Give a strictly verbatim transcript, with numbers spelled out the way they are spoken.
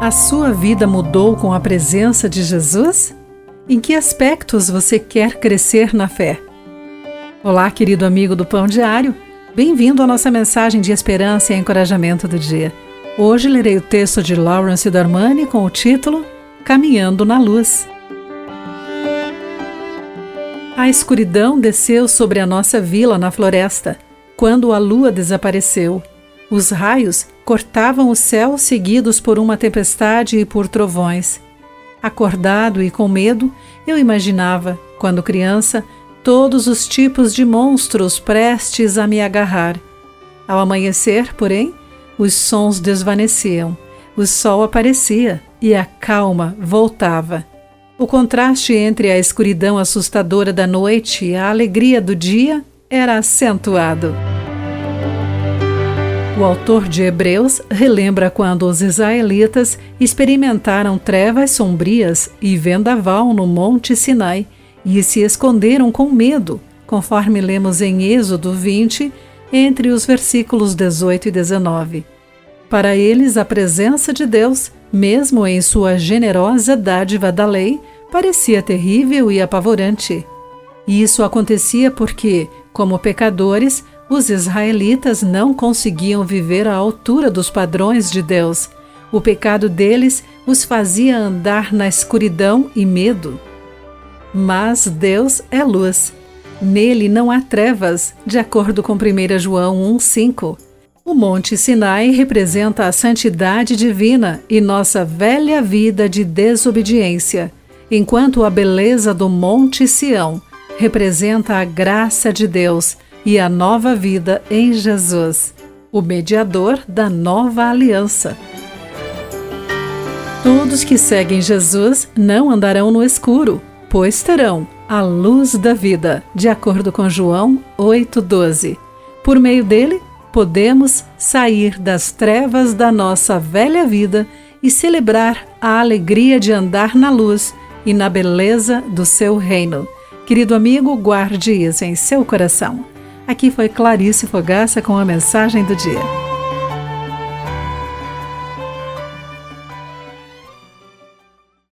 A sua vida mudou com a presença de Jesus? Em que aspectos você quer crescer na fé? Olá, querido amigo do Pão Diário. Bem-vindo à nossa mensagem de esperança e encorajamento do dia. Hoje lerei o texto de Lawrence Dormani com o título Caminhando na Luz. A escuridão desceu sobre a nossa vila na floresta, quando a lua desapareceu. Os raios cortavam o céu seguidos por uma tempestade e por trovões. Acordado e com medo, eu imaginava, quando criança, todos os tipos de monstros prestes a me agarrar. Ao amanhecer, porém, os sons desvaneciam, o sol aparecia e a calma voltava. O contraste entre a escuridão assustadora da noite e a alegria do dia era acentuado. O autor de Hebreus relembra quando os israelitas experimentaram trevas sombrias e vendaval no Monte Sinai e se esconderam com medo, conforme lemos em Êxodo vinte, entre os versículos dezoito e dezenove. Para eles, a presença de Deus, mesmo em sua generosa dádiva da lei, parecia terrível e apavorante. E isso acontecia porque, como pecadores, os israelitas não conseguiam viver à altura dos padrões de Deus. O pecado deles os fazia andar na escuridão e medo. Mas Deus é luz. Nele não há trevas, de acordo com primeiro João um, cinco. O Monte Sinai representa a santidade divina e nossa velha vida de desobediência, enquanto a beleza do Monte Sião representa a graça de Deus e a nova vida em Jesus, o mediador da nova aliança. Todos que seguem Jesus não andarão no escuro, pois terão a luz da vida, de acordo com João oito, doze. Por meio dele, podemos sair das trevas da nossa velha vida e celebrar a alegria de andar na luz e na beleza do seu reino. Querido amigo, guarde isso em seu coração. Aqui foi Clarice Fogaça com a mensagem do dia.